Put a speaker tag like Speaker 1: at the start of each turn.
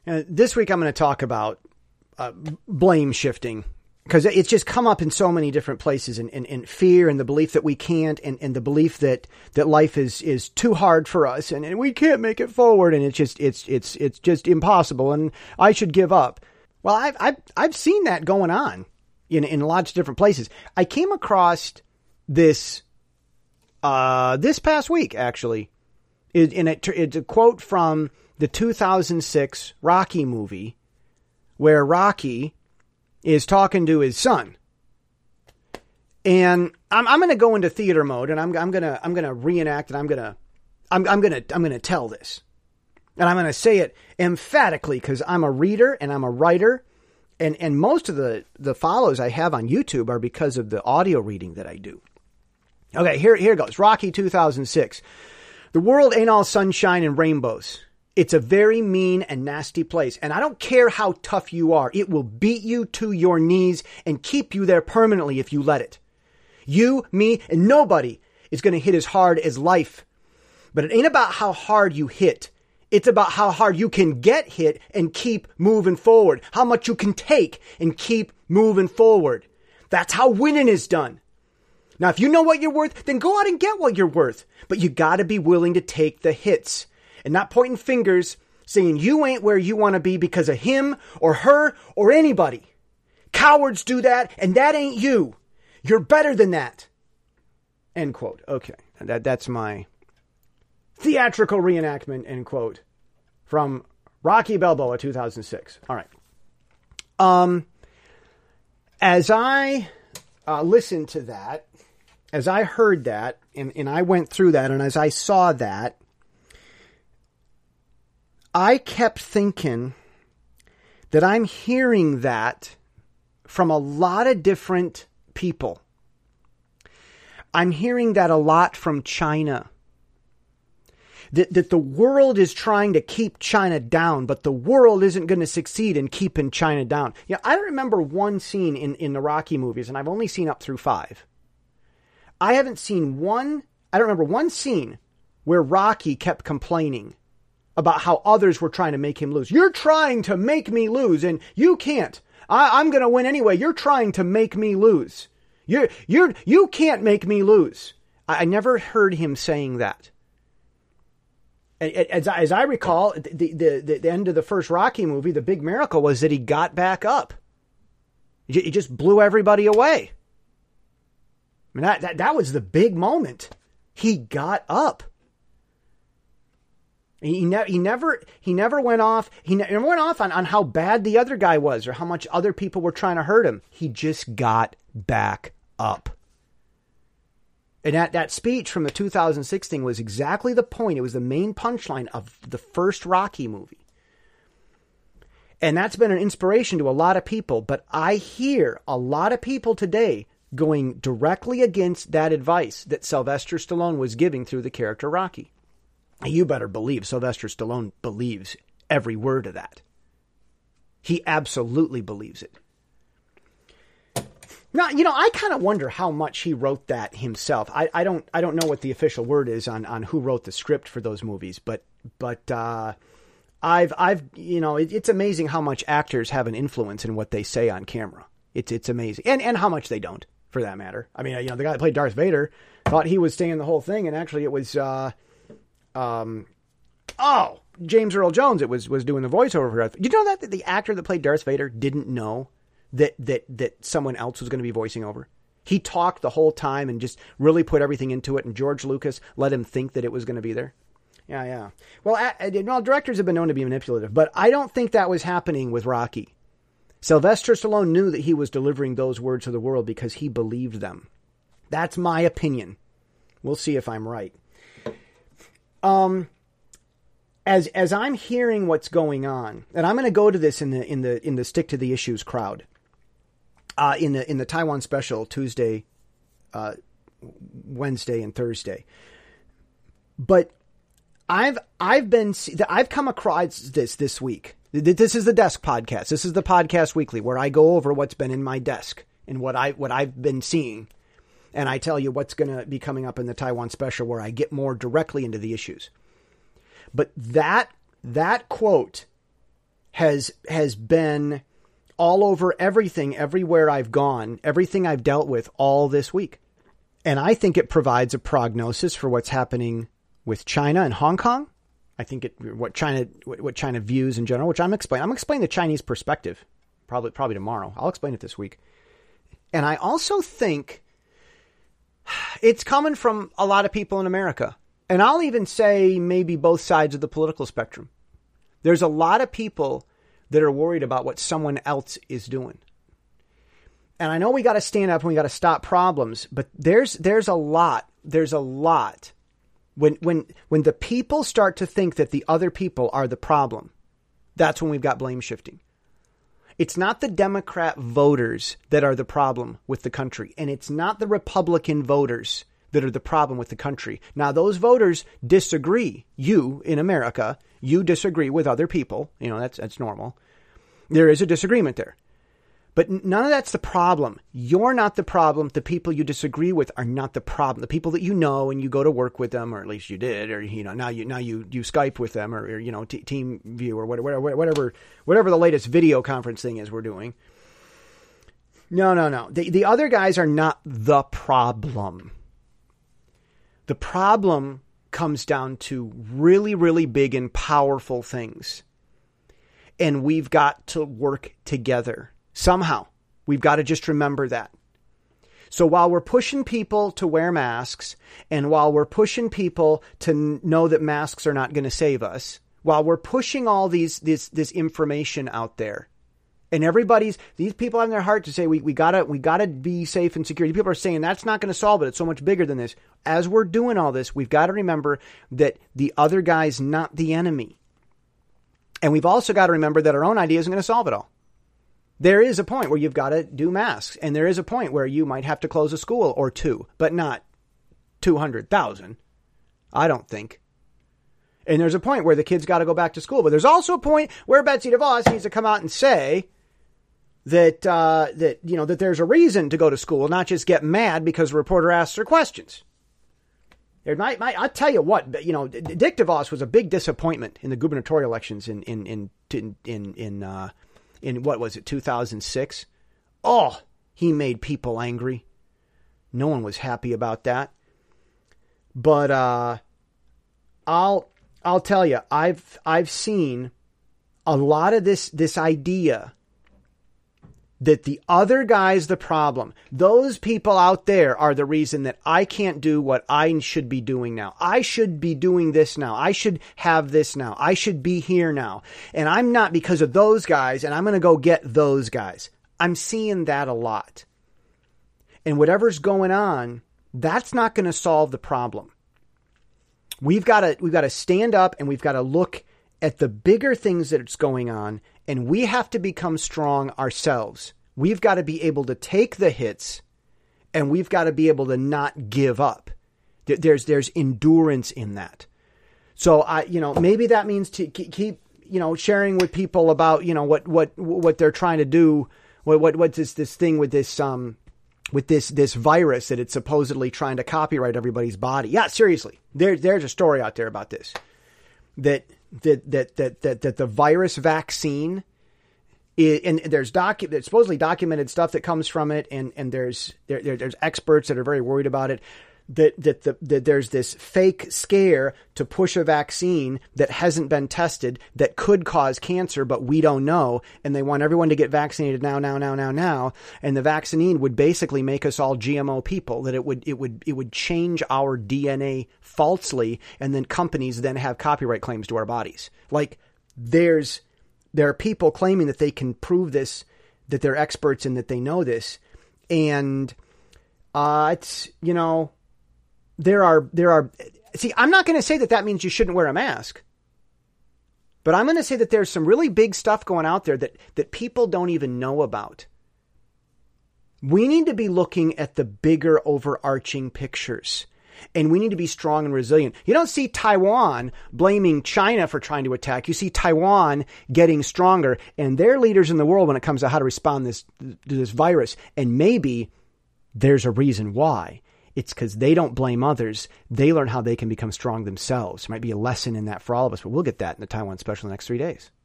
Speaker 1: This week I'm going to talk about blame shifting, because it's just come up in so many different places, and fear, and the belief that we can't, and the belief that life is too hard for us, and we can't make it forward, and it's just impossible, and I should give up. Well, I've seen that going on in lots of different places. I came across this this past week, actually. It's a quote from the 2006 Rocky movie, where Rocky is talking to his son. And I'm going to go into theater mode, and I'm going to reenact, and I'm going to tell this. And I'm going to say it emphatically, because I'm a reader and I'm a writer, and most of the follows I have on YouTube are because of the audio reading that I do. Okay, here goes. Rocky 2006. The world ain't all sunshine and rainbows. It's a very mean and nasty place, and I don't care how tough you are. It will beat you to your knees and keep you there permanently if you let it. You, me, and nobody is going to hit as hard as life. But it ain't about how hard you hit. It's about how hard you can get hit and keep moving forward. How much you can take and keep moving forward. That's how winning is done. Now, if you know what you're worth, then go out and get what you're worth. But you got to be willing to take the hits and not pointing fingers saying you ain't where you want to be because of him or her or anybody. Cowards do that, and that ain't you. You're better than that. End quote. Okay. That's my theatrical reenactment, end quote, from Rocky Balboa 2006. All right. As I listened to that, as I heard that, and I went through that, and as I saw that, I kept thinking that I'm hearing that from a lot of different people. I'm hearing that a lot from China. That the world is trying to keep China down, but the world isn't going to succeed in keeping China down. Yeah, I remember one scene in the Rocky movies, and I've only seen up through 5. I don't remember one scene where Rocky kept complaining about how others were trying to make him lose. You're trying to make me lose, and you can't. I'm going to win anyway. You're trying to make me lose. You can't make me lose. I never heard him saying that. As I recall, the end of the first Rocky movie, the big miracle was that he got back up. He just blew everybody away. I mean, that was the big moment. He got up. He never went off. He never went off on how bad the other guy was or how much other people were trying to hurt him. He just got back up. And that speech from the 2006 thing was exactly the point. It was the main punchline of the first Rocky movie. And that's been an inspiration to a lot of people. But I hear a lot of people today going directly against that advice that Sylvester Stallone was giving through the character Rocky. You better believe Sylvester Stallone believes every word of that. He absolutely believes it. Now, I kind of wonder how much he wrote that himself. I don't know what the official word is on who wrote the script for those movies, but it's amazing how much actors have an influence in what they say on camera. It's amazing, and how much they don't, for that matter. I mean, the guy that played Darth Vader thought he was saying the whole thing, and actually it was James Earl Jones. It was doing the voiceover for Darth. You know that the actor that played Darth Vader didn't know that someone else was going to be voicing over. He talked the whole time and just really put everything into it, and George Lucas let him think that it was going to be there. Yeah. Well, directors have been known to be manipulative, but I don't think that was happening with Rocky. Sylvester Stallone knew that he was delivering those words to the world because he believed them. That's my opinion. We'll see if I'm right. As I'm hearing what's going on, and I'm going to go to this in the stick to the issues crowd, in the Taiwan special Tuesday, Wednesday, and Thursday. But I've come across this week. This is the Desk Podcast. This is the Podcast Weekly, where I go over what's been in my desk and what I've been seeing, and I tell you what's going to be coming up in the Taiwan special, where I get more directly into the issues. But that quote has been all over everything, everywhere I've gone, everything I've dealt with all this week. And I think it provides a prognosis for what's happening with China and Hong Kong. I think what China views in general, which I'm explaining the Chinese perspective, probably tomorrow. I'll explain it this week. And I also think it's coming from a lot of people in America. And I'll even say maybe both sides of the political spectrum. There's a lot of people that are worried about what someone else is doing. And I know we got to stand up and we got to stop problems, but there's a lot. When the people start to think that the other people are the problem, that's when we've got blame shifting. It's not the Democrat voters that are the problem with the country, and it's not the Republican voters that are the problem with the country. Now, those voters disagree. You, in America, you disagree with other people. You know, that's normal. There is a disagreement there. But none of that's the problem. You're not the problem. The people you disagree with are not the problem. The people that you know and you go to work with them, or at least you did, or now you Skype with them, or Team View, or whatever the latest video conference thing is we're doing. No. The other guys are not the problem. The problem comes down to really, really big and powerful things. And we've got to work together. Somehow, we've got to just remember that. So while we're pushing people to wear masks, and while we're pushing people to know that masks are not going to save us, while we're pushing all this information out there, and these people have in their heart to say we gotta be safe and secure. People are saying that's not going to solve it. It's so much bigger than this. As we're doing all this, we've got to remember that the other guy's not the enemy, and we've also got to remember that our own idea isn't going to solve it all. There is a point where you've got to do masks, and there is a point where you might have to close a school or two, but not 200,000. I don't think. And there's a point where the kids got to go back to school, but there's also a point where Betsy DeVos needs to come out and say that there's a reason to go to school, not just get mad because a reporter asks her questions. I'll tell you what, Dick DeVos was a big disappointment in the gubernatorial elections in what was it, 2006? Oh, he made people angry. No one was happy about that. But I'll tell you, I've seen a lot of this idea that the other guy's the problem. Those people out there are the reason that I can't do what I should be doing now. I should be doing this now. I should have this now. I should be here now. And I'm not because of those guys, and I'm going to go get those guys. I'm seeing that a lot. And whatever's going on, that's not going to solve the problem. We've got to stand up, and we've got to look at the bigger things that's going on, and we have to become strong ourselves. We've got to be able to take the hits, and we've got to be able to not give up. There's endurance in that. So maybe that means to keep sharing with people about what they're trying to do. What's this thing with this virus that it's supposedly trying to copyright everybody's body? Yeah, seriously, there's a story out there about this that the virus vaccine is, and there's supposedly documented stuff that comes from it, and there's experts that are very worried about it. That there's this fake scare to push a vaccine that hasn't been tested that could cause cancer, but we don't know. And they want everyone to get vaccinated now. And the vaccine would basically make us all GMO people, that it would change our DNA falsely. And then companies then have copyright claims to our bodies. Like there are people claiming that they can prove this, that they're experts and that they know this. And, it's, There are. See, I'm not going to say that means you shouldn't wear a mask. But I'm going to say that there's some really big stuff going out there that people don't even know about. We need to be looking at the bigger overarching pictures. And we need to be strong and resilient. You don't see Taiwan blaming China for trying to attack. You see Taiwan getting stronger. And they're leaders in the world when it comes to how to respond to this virus. And maybe there's a reason why. It's because they don't blame others. They learn how they can become strong themselves. There might be a lesson in that for all of us, but we'll get that in the Taiwan Special in the next 3 days.